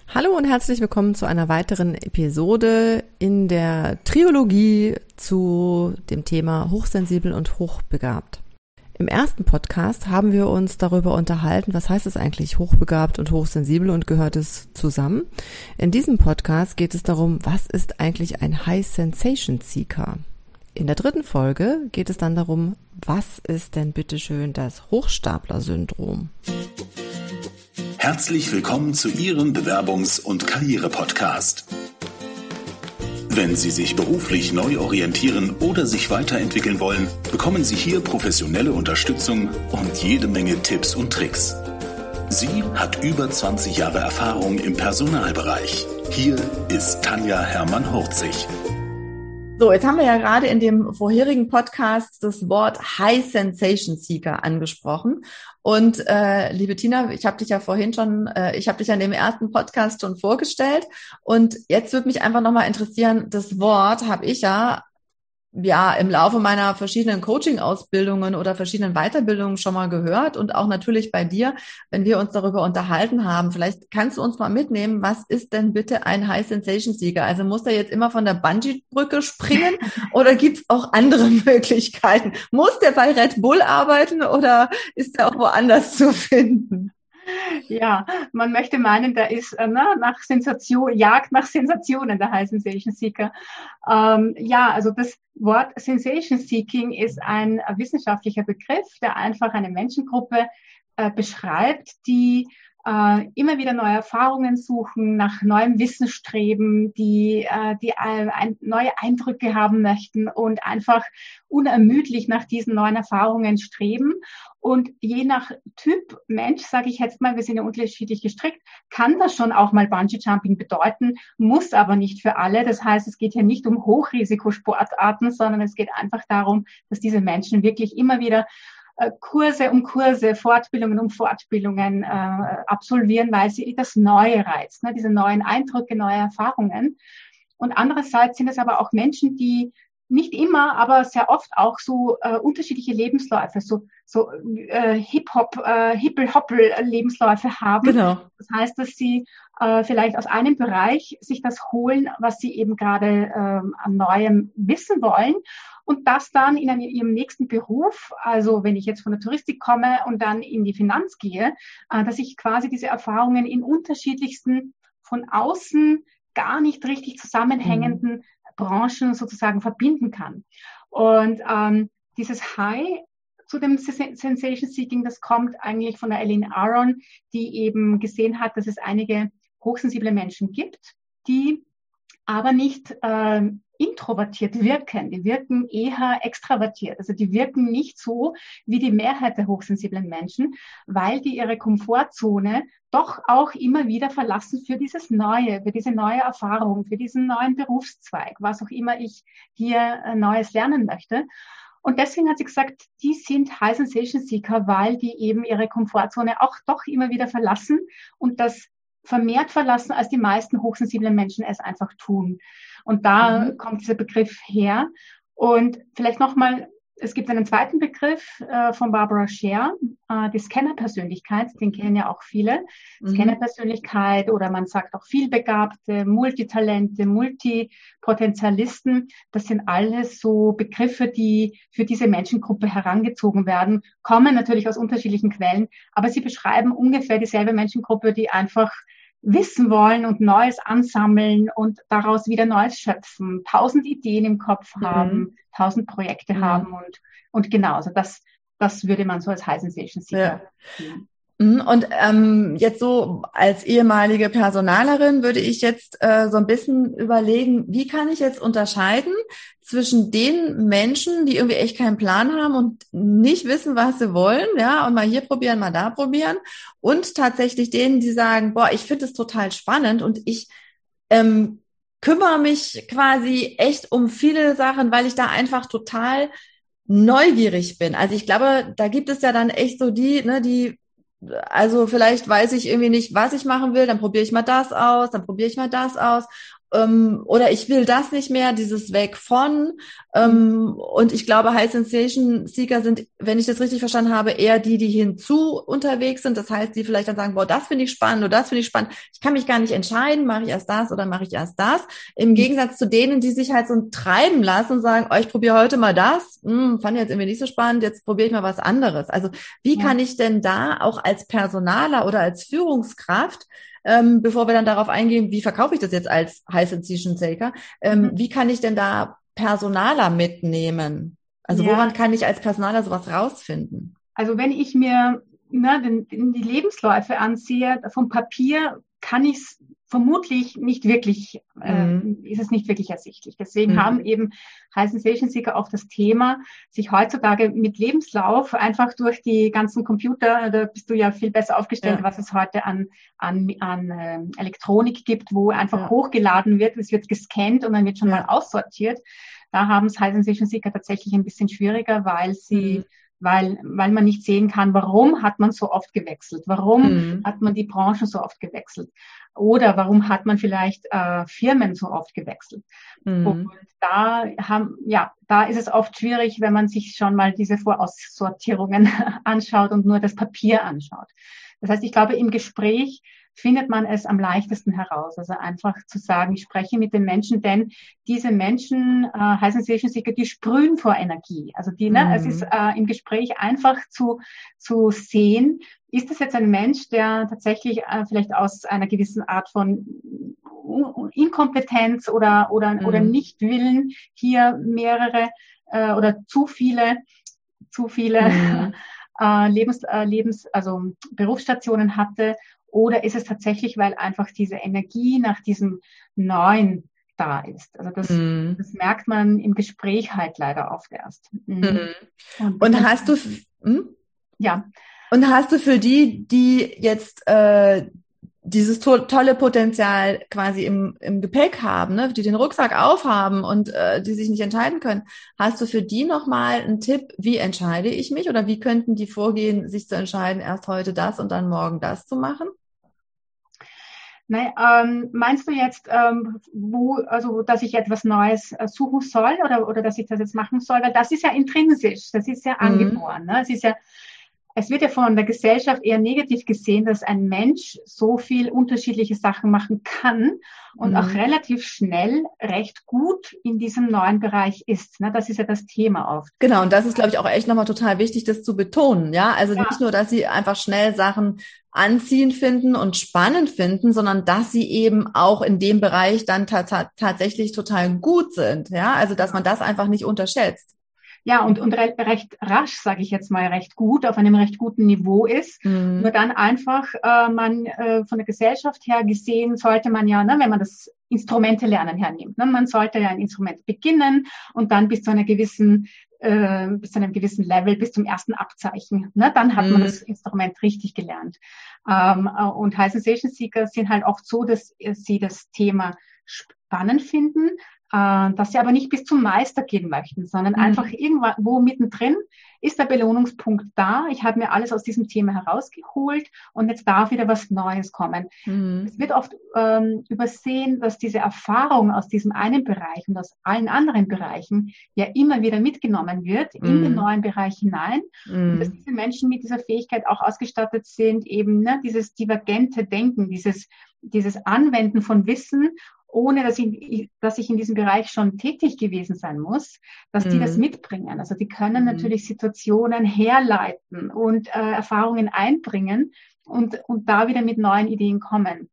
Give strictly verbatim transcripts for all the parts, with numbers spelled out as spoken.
Hallo und herzlich willkommen zu einer weiteren Episode in der Triologie zu dem Thema hochsensibel und hochbegabt. Im ersten Podcast haben wir uns darüber unterhalten, was heißt es eigentlich hochbegabt und hochsensibel und gehört es zusammen? In diesem Podcast geht es darum, was ist eigentlich ein High Sensation Seeker? In der dritten Folge geht es dann darum, was ist denn bitteschön das Hochstapler-Syndrom? Herzlich willkommen zu Ihrem Bewerbungs- und Karriere-Podcast. Wenn Sie sich beruflich neu orientieren oder sich weiterentwickeln wollen, bekommen Sie hier professionelle Unterstützung und jede Menge Tipps und Tricks. Sie hat über zwanzig Jahre Erfahrung im Personalbereich. Hier ist Tanja Hermann-Hurzig. So, jetzt haben wir ja gerade in dem vorherigen Podcast das Wort High Sensation Seeker angesprochen. Und äh, liebe Tina, ich habe dich ja vorhin schon, äh, ich habe dich ja in dem ersten Podcast schon vorgestellt. Und jetzt würde mich einfach nochmal interessieren, das Wort habe ich ja ja im Laufe meiner verschiedenen Coaching-Ausbildungen oder verschiedenen Weiterbildungen schon mal gehört und auch natürlich bei dir, wenn wir uns darüber unterhalten haben. Vielleicht kannst du uns mal mitnehmen, was ist denn bitte ein High Sensation Seeker? Also muss der jetzt immer von der Bungee-Brücke springen oder gibt es auch andere Möglichkeiten? Muss der bei Red Bull arbeiten oder ist der auch woanders zu finden? Ja, man möchte meinen, da ist äh, na, nach Sensation, Jagd nach Sensationen, der High Sensation Seeker. Ähm, ja, also das Wort Sensation Seeking ist ein äh, wissenschaftlicher Begriff, der einfach eine Menschengruppe äh, beschreibt, die äh, immer wieder neue Erfahrungen suchen, nach neuem Wissen streben, die, äh, die äh, ein, neue Eindrücke haben möchten und einfach unermüdlich nach diesen neuen Erfahrungen streben. Und je nach Typ Mensch, sage ich jetzt mal, wir sind ja unterschiedlich gestrickt, kann das schon auch mal Bungee-Jumping bedeuten, muss aber nicht für alle. Das heißt, es geht hier nicht um Hochrisikosportarten, sondern es geht einfach darum, dass diese Menschen wirklich immer wieder äh, Kurse um Kurse, Fortbildungen um Fortbildungen äh, absolvieren, weil sie das Neue reizt, ne? Diese neuen Eindrücke, neue Erfahrungen. Und andererseits sind es aber auch Menschen, die nicht immer, aber sehr oft auch so äh, unterschiedliche Lebensläufe, so so äh, Hip-Hop, äh, Hippel-Hoppel-Lebensläufe haben. Genau. Das heißt, dass sie äh, vielleicht aus einem Bereich sich das holen, was sie eben gerade äh, an Neuem wissen wollen und das dann in einem, ihrem nächsten Beruf, also wenn ich jetzt von der Touristik komme und dann in die Finanz gehe, äh, dass ich quasi diese Erfahrungen in unterschiedlichsten, von außen gar nicht richtig zusammenhängenden mhm. Branchen sozusagen verbinden kann. Und ähm, dieses High zu dem Sensation Seeking, das kommt eigentlich von der Elaine Aron, die eben gesehen hat, dass es einige hochsensible Menschen gibt, die aber nicht äh, introvertiert wirken. Die wirken eher extravertiert. Also die wirken nicht so wie die Mehrheit der hochsensiblen Menschen, weil die ihre Komfortzone doch auch immer wieder verlassen für dieses Neue, für diese neue Erfahrung, für diesen neuen Berufszweig, was auch immer ich hier äh, Neues lernen möchte. Und deswegen hat sie gesagt, die sind High Sensation Seeker, weil die eben ihre Komfortzone auch doch immer wieder verlassen und das vermehrt verlassen, als die meisten hochsensiblen Menschen es einfach tun. Und da mhm. kommt dieser Begriff her. Und vielleicht nochmal, es gibt einen zweiten Begriff äh, von Barbara Sher, äh, die Scanner-Persönlichkeit, den kennen ja auch viele. Mhm. Scanner-Persönlichkeit oder man sagt auch vielbegabte, Multitalente, Multipotentialisten. Das sind alles so Begriffe, die für diese Menschengruppe herangezogen werden, kommen natürlich aus unterschiedlichen Quellen, aber sie beschreiben ungefähr dieselbe Menschengruppe, die einfach wissen wollen und Neues ansammeln und daraus wieder Neues schöpfen, tausend Ideen im Kopf haben, mhm. tausend Projekte mhm. haben und, und genau, also das, das würde man so als High Sensation Seeker sehen. Und ähm, jetzt so als ehemalige Personalerin würde ich jetzt äh, so ein bisschen überlegen, wie kann ich jetzt unterscheiden zwischen den Menschen, die irgendwie echt keinen Plan haben und nicht wissen, was sie wollen, ja, und mal hier probieren, mal da probieren, und tatsächlich denen, die sagen, boah, ich finde es total spannend und ich ähm, kümmere mich quasi echt um viele Sachen, weil ich da einfach total neugierig bin. Also ich glaube, da gibt es ja dann echt so die, ne, die Also vielleicht weiß ich irgendwie nicht, was ich machen will, dann probiere ich mal das aus, dann probiere ich mal das aus. ähm, oder ich will das nicht mehr, dieses Weg von. Ähm, und ich glaube, High Sensation Seeker sind, wenn ich das richtig verstanden habe, eher die, die hinzu unterwegs sind. Das heißt, die vielleicht dann sagen, boah, das finde ich spannend oder das finde ich spannend. Ich kann mich gar nicht entscheiden, mache ich erst das oder mache ich erst das. Im Gegensatz zu denen, die sich halt so treiben lassen und sagen, oh, ich probiere heute mal das. Hm, fand ich jetzt irgendwie nicht so spannend, jetzt probiere ich mal was anderes. Also wie Ja. kann ich denn da auch als Personaler oder als Führungskraft, ähm, bevor wir dann darauf eingehen, wie verkaufe ich das jetzt als High Sensation Seeker, ähm, Mhm. wie kann ich denn da Personaler mitnehmen? Also Ja. woran kann ich als Personaler sowas rausfinden? Also wenn ich mir ne, den, den, die Lebensläufe ansehe, vom Papier kann ich es vermutlich nicht wirklich, äh, Mhm. ist es nicht wirklich ersichtlich. Deswegen Mhm. haben eben High Sensation Seeker auch das Thema, sich heutzutage mit Lebenslauf einfach durch die ganzen Computer, da bist du ja viel besser aufgestellt, Ja. was es heute an, an, an äh, Elektronik gibt, wo einfach Ja. hochgeladen wird, es wird gescannt und dann wird schon Ja. mal aussortiert. Da haben es High Sensation Seeker tatsächlich ein bisschen schwieriger, weil sie Mhm. weil, weil man nicht sehen kann, warum hat man so oft gewechselt, warum Mhm. hat man die Branchen so oft gewechselt oder warum hat man vielleicht äh, Firmen so oft gewechselt. Mhm. Und da haben, ja, da ist es oft schwierig, wenn man sich schon mal diese Voraussortierungen anschaut und nur das Papier anschaut. Das heißt, ich glaube, im Gespräch findet man es am leichtesten heraus. Also einfach zu sagen, ich spreche mit den Menschen, denn diese Menschen, äh, High Sensation Seeker, die sprühen vor Energie. Also die, ne, Mhm. es ist äh, im Gespräch einfach zu, zu sehen, ist das jetzt ein Mensch, der tatsächlich äh, vielleicht aus einer gewissen Art von Inkompetenz oder, oder, Mhm. oder Nichtwillen hier mehrere äh, oder zu viele, zu viele Mhm. äh, Lebens, äh, Lebens, also Berufsstationen hatte, oder ist es tatsächlich, weil einfach diese Energie nach diesem Neuen da ist? Also das, Mhm. das merkt man im Gespräch halt leider oft erst. Mhm. Mhm. Und, Und und hast du, hm? ja, Und hast du für die, die jetzt äh, dieses to tolle Potenzial quasi im, im Gepäck haben, ne, die den Rucksack aufhaben und äh, die sich nicht entscheiden können, hast du für die nochmal einen Tipp, wie entscheide ich mich oder wie könnten die vorgehen, sich zu entscheiden, erst heute das und dann morgen das zu machen? Nein, ähm, meinst du jetzt, ähm, wo, also, dass ich etwas Neues äh, suchen soll oder, oder dass ich das jetzt machen soll? Weil das ist ja intrinsisch, das ist ja Mhm. angeboren. Ne? Es ist ja, es wird ja von der Gesellschaft eher negativ gesehen, dass ein Mensch so viel unterschiedliche Sachen machen kann und auch Mhm. relativ schnell recht gut in diesem neuen Bereich ist. Ne? Das ist ja das Thema oft. Genau, und das ist, glaube ich, auch echt nochmal total wichtig, das zu betonen, ja. Also nicht Ja, nur, dass sie einfach schnell Sachen anziehend finden und spannend finden, sondern dass sie eben auch in dem Bereich dann ta ta tatsächlich total gut sind, ja. Also dass man das einfach nicht unterschätzt. Ja, und, und re recht rasch, sage ich jetzt mal, recht gut, auf einem recht guten Niveau ist. Mhm. Nur dann einfach, äh, man äh, von der Gesellschaft her gesehen, sollte man ja, ne, wenn man das Instrumente lernen hernimmt, ne, man sollte ja ein Instrument beginnen und dann bis zu einer gewissen, äh, bis zu einem gewissen Level, bis zum ersten Abzeichen, ne, dann hat Mhm. man das Instrument richtig gelernt. Ähm, äh, und High Sensation Seeker sind halt oft so, dass sie das Thema spannend finden, äh, dass sie aber nicht bis zum Meister gehen möchten, sondern Mhm. einfach irgendwo mittendrin ist der Belohnungspunkt da. Ich habe mir alles aus diesem Thema herausgeholt und jetzt darf wieder was Neues kommen. Mhm. Es wird oft ähm, übersehen, dass diese Erfahrung aus diesem einen Bereich und aus allen anderen Bereichen ja immer wieder mitgenommen wird in den Mhm. neuen Bereich hinein. Und dass Mhm. diese Menschen mit dieser Fähigkeit auch ausgestattet sind, eben ne, dieses divergente Denken, dieses, dieses Anwenden von Wissen, ohne dass ich, dass ich in diesem Bereich schon tätig gewesen sein muss, dass die das Mhm. mitbringen. Also die können Mhm. natürlich Situationen herleiten und äh, Erfahrungen einbringen und, und da wieder mit neuen Ideen kommen.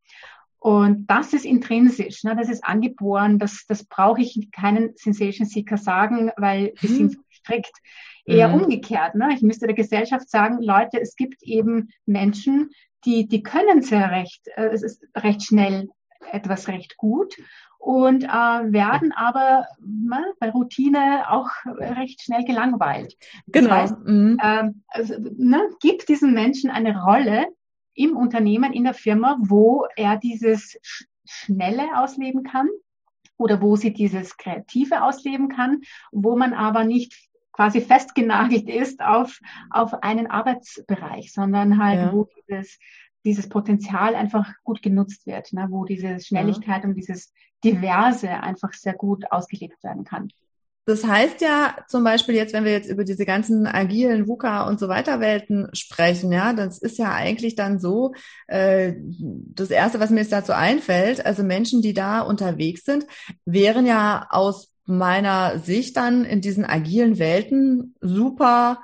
Und das ist intrinsisch, ne? Das ist angeboren, das, das brauche ich keinen Sensation Seeker sagen, weil die sind so strikt. Eher Mhm. umgekehrt. Ne? Ich müsste der Gesellschaft sagen, Leute, es gibt eben Menschen, die, die können sehr recht, äh, es ist recht schnell etwas recht gut und äh, werden aber na, bei Routine auch recht schnell gelangweilt. Das Genau. heißt, Mhm. ähm, also, ne, gibt diesen Menschen eine Rolle im Unternehmen, in der Firma, wo er dieses Sch Schnelle ausleben kann oder wo sie dieses Kreative ausleben kann, wo man aber nicht quasi festgenagelt ist auf, auf einen Arbeitsbereich, sondern halt, Ja. wo dieses dieses Potenzial einfach gut genutzt wird, ne, wo diese Schnelligkeit ja. und dieses Diverse einfach sehr gut ausgelebt werden kann. Das heißt ja zum Beispiel jetzt, wenn wir jetzt über diese ganzen agilen VUCA und so weiter Welten sprechen, ja, das ist ja eigentlich dann so, äh, das Erste, was mir jetzt dazu einfällt, also Menschen, die da unterwegs sind, wären ja aus meiner Sicht dann in diesen agilen Welten super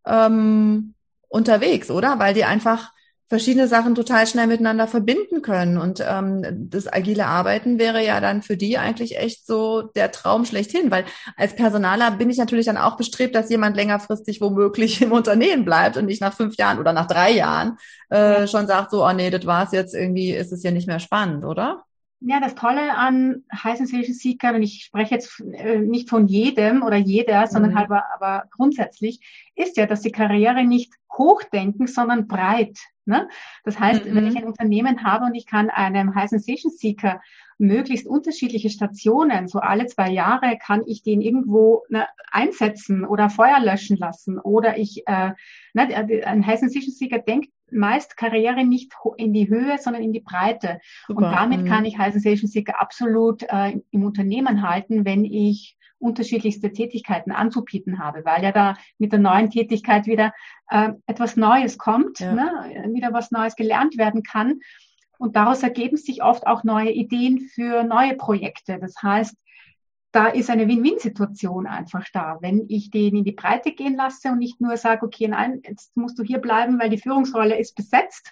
ähm, unterwegs, oder? Weil die einfach verschiedene Sachen total schnell miteinander verbinden können. Und ähm, das agile Arbeiten wäre ja dann für die eigentlich echt so der Traum schlechthin, weil als Personaler bin ich natürlich dann auch bestrebt, dass jemand längerfristig womöglich im Unternehmen bleibt und nicht nach fünf Jahren oder nach drei Jahren äh, schon sagt so, oh nee, das war's jetzt, irgendwie ist es ja nicht mehr spannend, oder? Ja, das Tolle an High Sensation Seekern, und ich spreche jetzt äh, nicht von jedem oder jeder, sondern mhm. halt aber, aber grundsätzlich, ist ja, dass die Karriere nicht hochdenken, sondern breit. Ne? Das heißt, mhm. wenn ich ein Unternehmen habe und ich kann einem High Sensation Seeker möglichst unterschiedliche Stationen, so alle zwei Jahre kann ich den irgendwo ne, einsetzen oder Feuer löschen lassen, oder ich, äh, ne, ein High Sensation Seeker denkt meist Karriere nicht in die Höhe, sondern in die Breite. Super. Und damit mhm. kann ich High Sensation Seeker absolut äh, im Unternehmen halten, wenn ich unterschiedlichste Tätigkeiten anzubieten habe, weil ja da mit der neuen Tätigkeit wieder äh, etwas Neues kommt, ja. ne? wieder was Neues gelernt werden kann. Und daraus ergeben sich oft auch neue Ideen für neue Projekte. Das heißt, da ist eine Win-Win-Situation einfach da. Wenn ich den in die Breite gehen lasse und nicht nur sage, okay, nein, jetzt musst du hier bleiben, weil die Führungsrolle ist besetzt.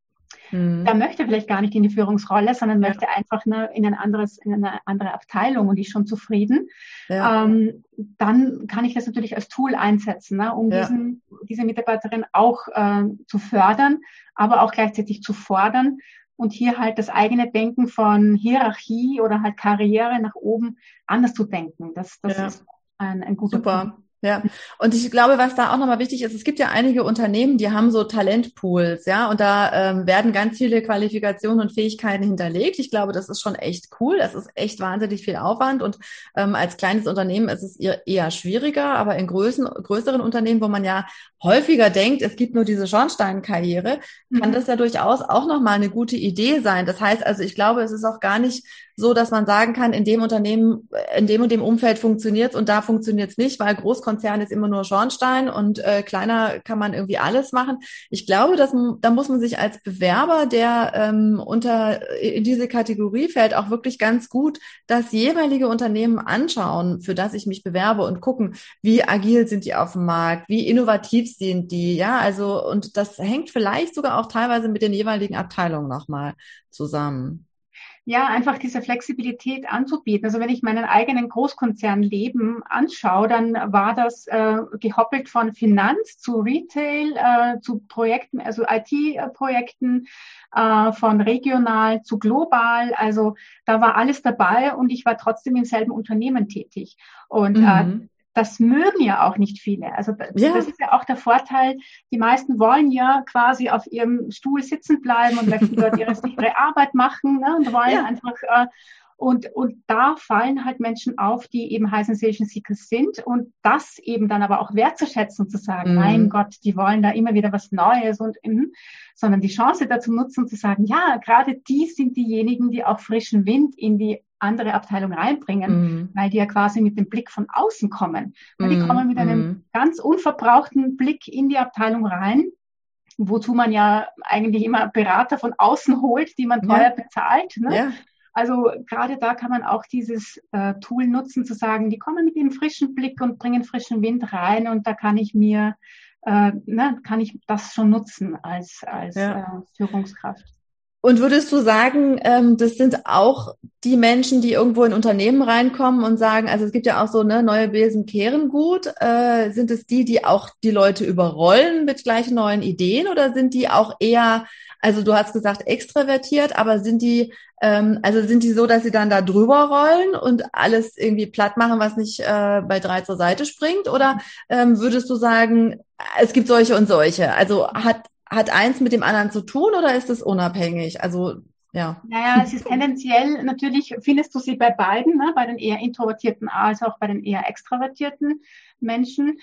Mhm. Der möchte vielleicht gar nicht in die Führungsrolle, sondern ja. möchte einfach ne, in, ein anderes, in eine andere Abteilung und ist schon zufrieden. Ja. Ähm, dann kann ich das natürlich als Tool einsetzen, ne, um ja. diesen, diese Mitarbeiterin auch äh, zu fördern, aber auch gleichzeitig zu fordern. Und hier halt das eigene Denken von Hierarchie oder halt Karriere nach oben anders zu denken. Das, das ja. ist ein, ein guter Super. Punkt. Ja, und ich glaube, was da auch nochmal wichtig ist, es gibt ja einige Unternehmen, die haben so Talentpools, ja, und da ähm, werden ganz viele Qualifikationen und Fähigkeiten hinterlegt. Ich glaube, das ist schon echt cool. Das ist echt wahnsinnig viel Aufwand, und ähm, als kleines Unternehmen ist es eher schwieriger, aber in größeren, größeren Unternehmen, wo man ja häufiger denkt, es gibt nur diese Schornsteinkarriere, mhm. kann das ja durchaus auch nochmal eine gute Idee sein. Das heißt also, ich glaube, es ist auch gar nicht so, dass man sagen kann, in dem Unternehmen, in dem und dem Umfeld funktioniert's und da funktioniert's nicht, weil Großkonzern ist immer nur Schornstein und äh, kleiner kann man irgendwie alles machen. Ich glaube, dass da muss man sich als Bewerber, der ähm, unter in diese Kategorie fällt, auch wirklich ganz gut das jeweilige Unternehmen anschauen, für das ich mich bewerbe, und gucken, wie agil sind die auf dem Markt, wie innovativ sind die, ja, also, und das hängt vielleicht sogar auch teilweise mit den jeweiligen Abteilungen nochmal zusammen. Ja, einfach diese Flexibilität anzubieten. Also wenn ich meinen eigenen Großkonzernleben anschaue, dann war das äh, gehoppelt von Finanz zu Retail, äh, zu Projekten, also I T-Projekten, äh, von regional zu global. Also da war alles dabei und ich war trotzdem im selben Unternehmen tätig. Und mhm. äh, das mögen ja auch nicht viele. Also das, ja. das ist ja auch der Vorteil. Die meisten wollen ja quasi auf ihrem Stuhl sitzen bleiben und möchten dort ihre sichere Arbeit machen, ne, und wollen ja. einfach äh, und und da fallen halt Menschen auf, die eben High Sensation Seekers sind, und das eben dann aber auch wertzuschätzen und zu sagen, mhm. mein Gott, die wollen da immer wieder was Neues, und mh, sondern die Chance dazu nutzen und zu sagen, ja, gerade die sind diejenigen, die auch frischen Wind in die andere Abteilung reinbringen, mm. weil die ja quasi mit dem Blick von außen kommen. Weil die mm. kommen mit einem mm. ganz unverbrauchten Blick in die Abteilung rein, wozu man ja eigentlich immer Berater von außen holt, die man teuer ja. bezahlt. Ne? Ja. Also gerade da kann man auch dieses äh, Tool nutzen, zu sagen, die kommen mit einem frischen Blick und bringen frischen Wind rein, und da kann ich mir, äh, ne, kann ich das schon nutzen als, als ja. äh, Führungskraft. Und würdest du sagen, ähm, das sind auch die Menschen, die irgendwo in Unternehmen reinkommen und sagen, also es gibt ja auch so, ne, neue Besen kehren gut, äh, sind es die, die auch die Leute überrollen mit gleich neuen Ideen, oder sind die auch eher, also du hast gesagt extravertiert, aber sind die, ähm, also sind die so, dass sie dann da drüber rollen und alles irgendwie platt machen, was nicht äh, bei drei zur Seite springt, oder ähm, würdest du sagen, es gibt solche und solche, also hat Hat eins mit dem anderen zu tun, oder ist es unabhängig? Also Ja. Naja, es ist tendenziell, natürlich findest du sie bei beiden, ne? Bei den eher introvertierten als auch bei den eher extravertierten Menschen.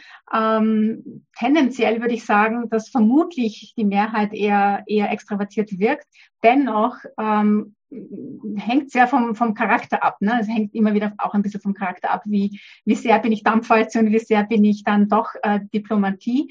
Ähm, tendenziell würde ich sagen, dass vermutlich die Mehrheit eher, eher extravertiert wirkt. Dennoch ähm, hängt sehr vom, vom Charakter ab. Ne? Es hängt immer wieder auch ein bisschen vom Charakter ab, wie, wie sehr bin ich Dampfwalze und wie sehr bin ich dann doch äh, Diplomatie.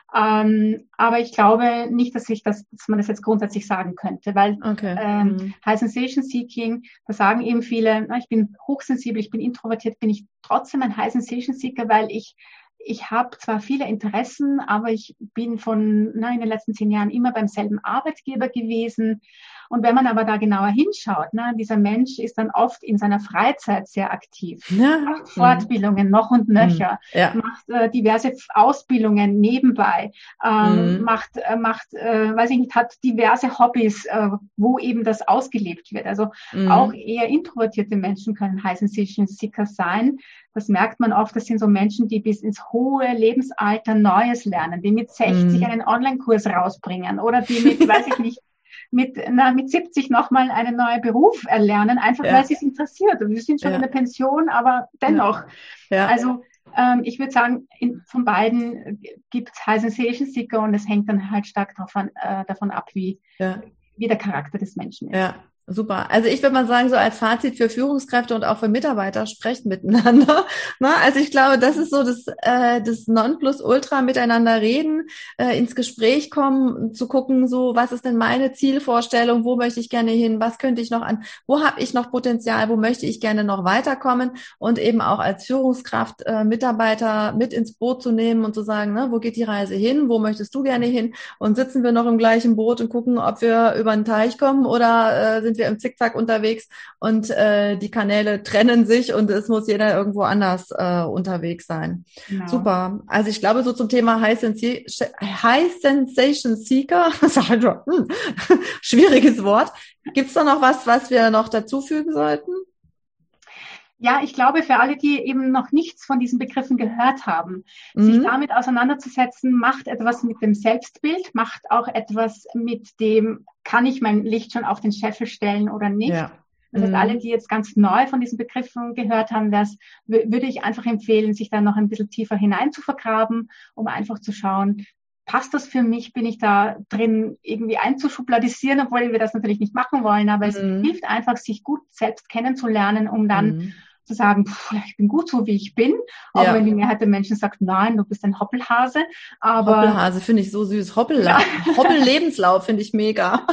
Ähm, aber ich glaube nicht, dass ich das, dass man das jetzt grundsätzlich sagen könnte, weil okay. ähm, mhm. High Sensation Seeking, da sagen eben viele, na, ich bin hochsensibel, ich bin introvertiert, bin ich trotzdem ein High Sensation Seeker, weil ich Ich habe zwar viele Interessen, aber ich bin von na, in den letzten zehn Jahren immer beim selben Arbeitgeber gewesen. Und wenn man aber da genauer hinschaut, ne, dieser Mensch ist dann oft in seiner Freizeit sehr aktiv, ja. macht Fortbildungen mhm. noch und nöcher, mhm. ja. macht äh, diverse Ausbildungen nebenbei, ähm, mhm. macht, äh, macht äh, weiß ich nicht, hat diverse Hobbys, äh, wo eben das ausgelebt wird. Also mhm. auch eher introvertierte Menschen können High Sensation Seeker sein. Das merkt man oft, das sind so Menschen, die bis ins hohe Lebensalter Neues lernen, die mit sechzig mm. einen Online-Kurs rausbringen oder die mit, weiß ich nicht, mit, na, mit siebzig nochmal einen neuen Beruf erlernen, einfach ja. weil sie es interessiert. Und wir sind schon ja. in der Pension, aber dennoch. Ja. Ja. Also ähm, ich würde sagen, in, von beiden gibt es High Sensation Seeker und es hängt dann halt stark davon, äh, davon ab, wie, ja. wie der Charakter des Menschen ist. Ja. Super. Also ich würde mal sagen, so als Fazit für Führungskräfte und auch für Mitarbeiter, sprecht miteinander. Na, also ich glaube, das ist so das, äh, das Nonplusultra, miteinander reden, äh, ins Gespräch kommen, zu gucken, so was ist denn meine Zielvorstellung, wo möchte ich gerne hin, was könnte ich noch an, wo habe ich noch Potenzial, wo möchte ich gerne noch weiterkommen und eben auch als Führungskraft äh, Mitarbeiter mit ins Boot zu nehmen und zu sagen, ne, wo geht die Reise hin, wo möchtest du gerne hin und sitzen wir noch im gleichen Boot und gucken, ob wir über den Teich kommen oder äh, sind wir im Zickzack unterwegs und äh, die Kanäle trennen sich und es muss jeder irgendwo anders äh, unterwegs sein. Genau. Super. Also ich glaube, so zum Thema High, Sensi- High Sensation Seeker, hm, schwieriges Wort. Gibt es da noch was, was wir noch dazu fügen sollten? Ja, ich glaube, für alle, die eben noch nichts von diesen Begriffen gehört haben, mhm. sich damit auseinanderzusetzen, macht etwas mit dem Selbstbild, macht auch etwas mit dem, kann ich mein Licht schon auf den Scheffel stellen oder nicht? Ja. Das heißt, mhm. alle, die jetzt ganz neu von diesen Begriffen gehört haben, das w- würde ich einfach empfehlen, sich da noch ein bisschen tiefer hinein zu vergraben, um einfach zu schauen, passt das für mich? Bin ich da drin irgendwie einzuschubladisieren, obwohl wir das natürlich nicht machen wollen, aber mhm. es hilft einfach, sich gut selbst kennenzulernen, um dann mhm. zu sagen, pff, ich bin gut so, wie ich bin. Auch ja. wenn die Mehrheit der Menschen sagt, nein, du bist ein Hoppelhase. Aber Hoppelhase finde ich so süß. Hoppella- ja. Hoppellebenslauf finde ich mega.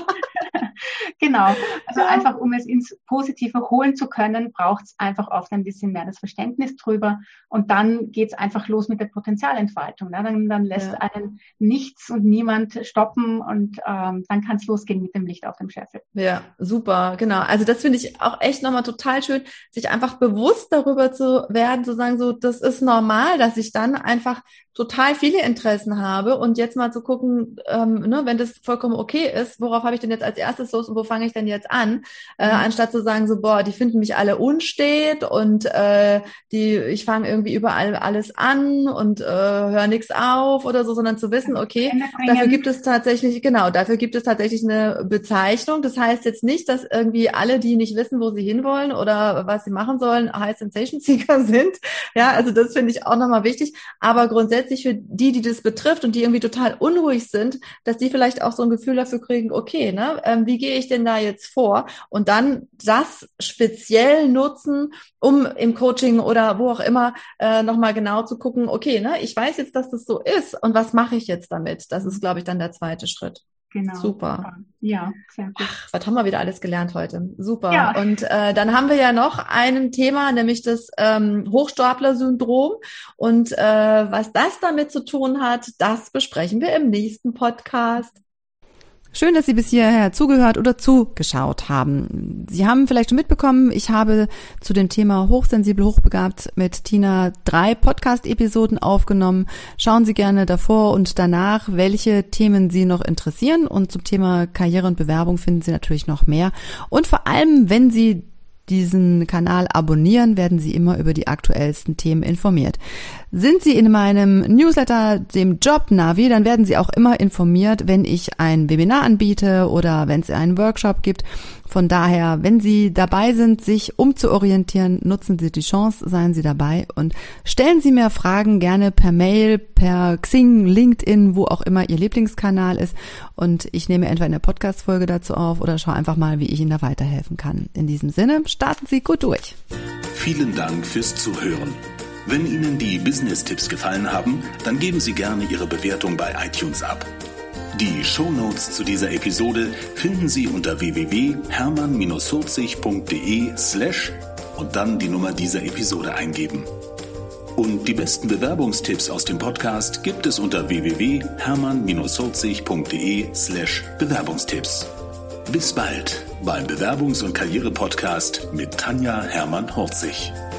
Genau. Also ja. einfach, um es ins Positive holen zu können, braucht es einfach oft ein bisschen mehr das Verständnis drüber. Und dann geht es einfach los mit der Potenzialentfaltung. Ne? Dann, dann lässt ja. einen nichts und niemand stoppen und ähm, dann kann es losgehen mit dem Licht auf dem Scheffel. Ja, super, genau. Also das finde ich auch echt nochmal total schön, sich einfach bewusst darüber zu werden, zu sagen, so, das ist normal, dass ich dann einfach total viele Interessen habe und jetzt mal zu gucken, ähm, ne, wenn das vollkommen okay ist, worauf habe ich denn jetzt als erstes los und wo fange ich denn jetzt an? Äh, mhm. Anstatt zu sagen, so, boah, die finden mich alle unstet und äh, die, ich fange irgendwie überall alles an und äh, höre nichts auf oder so, sondern zu wissen, okay, dafür gibt es tatsächlich, genau, dafür gibt es tatsächlich eine Bezeichnung. Das heißt jetzt nicht, dass irgendwie alle, die nicht wissen, wo sie hinwollen oder was sie machen sollen, High Sensation Seeker sind. Ja, also das finde ich auch nochmal wichtig. Aber grundsätzlich für die, die das betrifft und die irgendwie total unruhig sind, dass die vielleicht auch so ein Gefühl dafür kriegen, okay, ne, ähm, wie gehe ich denn da jetzt vor? Und dann das speziell nutzen, um im Coaching oder wo auch immer äh, nochmal genau zu gucken, okay, ne, ich weiß jetzt, dass das so ist und was mache ich jetzt damit? Das ist, glaube ich, dann der zweite Schritt. Genau. Super. Ja, sehr gut. Ach, was haben wir wieder alles gelernt heute? Super. Ja. Und äh, dann haben wir ja noch ein Thema, nämlich das ähm, Hochstapler-Syndrom. Und äh, was das damit zu tun hat, das besprechen wir im nächsten Podcast. Schön, dass Sie bis hierher zugehört oder zugeschaut haben. Sie haben vielleicht schon mitbekommen, ich habe zu dem Thema hochsensibel, hochbegabt mit Tina drei Podcast-Episoden aufgenommen. Schauen Sie gerne davor und danach, welche Themen Sie noch interessieren. Und zum Thema Karriere und Bewerbung finden Sie natürlich noch mehr. Und vor allem, wenn Sie diesen Kanal abonnieren, werden Sie immer über die aktuellsten Themen informiert. Sind Sie in meinem Newsletter, dem Job-Navi, dann werden Sie auch immer informiert, wenn ich ein Webinar anbiete oder wenn es einen Workshop gibt. Von daher, wenn Sie dabei sind, sich umzuorientieren, nutzen Sie die Chance, seien Sie dabei und stellen Sie mir Fragen gerne per Mail, per Xing, LinkedIn, wo auch immer Ihr Lieblingskanal ist. Und ich nehme entweder eine Podcast-Folge dazu auf oder schaue einfach mal, wie ich Ihnen da weiterhelfen kann. In diesem Sinne, starten Sie gut durch. Vielen Dank fürs Zuhören. Wenn Ihnen die Business-Tipps gefallen haben, dann geben Sie gerne Ihre Bewertung bei iTunes ab. Die Shownotes zu dieser Episode finden Sie unter w w w punkt hermann vierzig punkt de slash und dann die Nummer dieser Episode eingeben. Und die besten Bewerbungstipps aus dem Podcast gibt es unter w w w punkt hermann vierzig punkt de slash Bewerbungstipps. Bis bald beim Bewerbungs- und Karriere-Podcast mit Tanja Hermann-Horzig.